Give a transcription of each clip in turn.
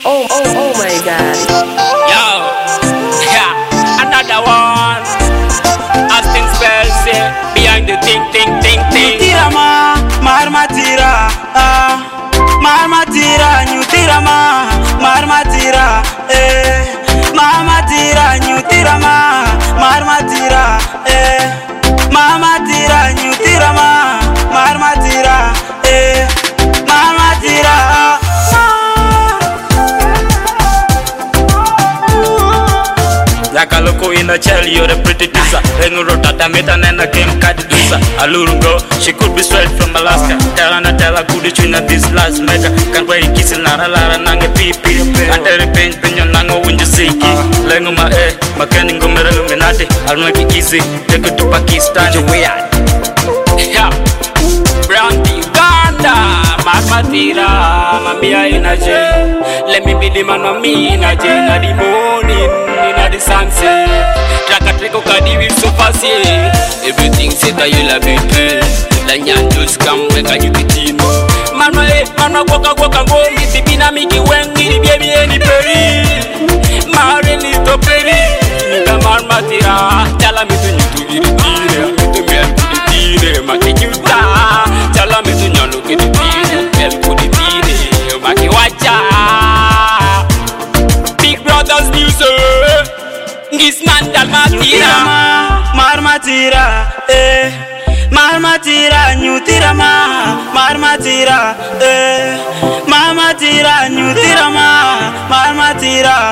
Oh my God. Yo, yeah, another one. Asking spells behind the ting. Tira marmatira, marmatira, nyutira marmatira, marmatira, nyutira marmatira, marmatira, nyutira marmatira, marmatira. Like a loco in a chair, you're a pretty teaser. Then rota dameta and a game card loser. A little girl, she could be straight from Alaska. Tell her good between this last mega. Can't wait kissing Lara Nanga Pipi. And the paint when you're Nango when you see it. Lengo ma Makaning Gomera Luminati. I'll make it easy. Take it to Pakistan. Yeah. Brown Uganda. Marmatira. Mambia in a jail. Let me be the man of me in a jail. At the morning. The sunset, Trakatreko Kadivi so fast, everything said that you love it. Lanyan just come back and you get in. Mama, waka go, Missipina Miki when we baby any perry. Marine to perry. Nigga Marmatira, tell me to be the dealer, to me to the dealer, Makikuta, tell me to not look at the dealer, tell to the dealer, Maki Wacha. Big Brothers News. This man dalmatira marmatira marmatira nyutira marmatira marmatira nyutira marmatira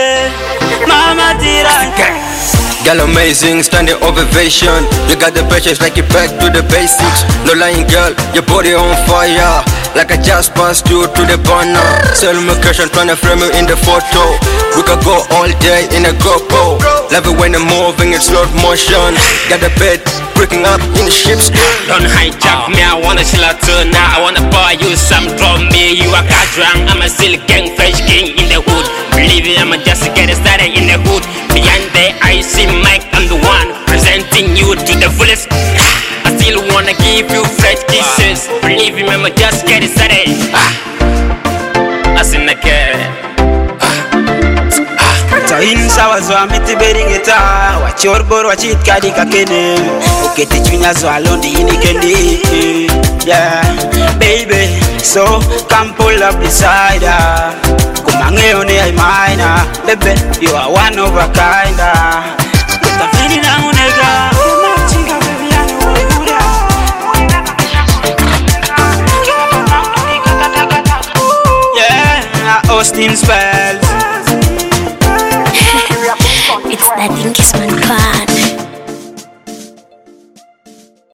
marmatira. Girl amazing, standing ovation. You got the patience like you back to the basics. No lying girl, your body on fire. Like I just passed you to the burner. Sell me question, tryna frame you in the photo. We could go all day in a GoPro. Love it when I'm moving in slow motion. Got the bed breaking up in the ships. Don't hijack me, I wanna chill out tonight. I wanna buy you some drum me. You a cat drunk, I'm a silly gang, fresh king in the hood. Believe it, I'ma just get started in the hood. Behind the icy mic, I'm the one presenting you to the fullest. I still wanna give you fresh kisses. Believe me, I'ma just get started. I sing the cat. Insa wazwa miti beringeta wachorbor wachit kadi kakene ukete chunya zwa londi inikendi. Yeah baby, so come pull up beside her. Kumangeo ne ay mina, baby you are one of a kind. Utafini na unega machinga baby anu. Yeah, Austin Spells. It's that Dinky Swan.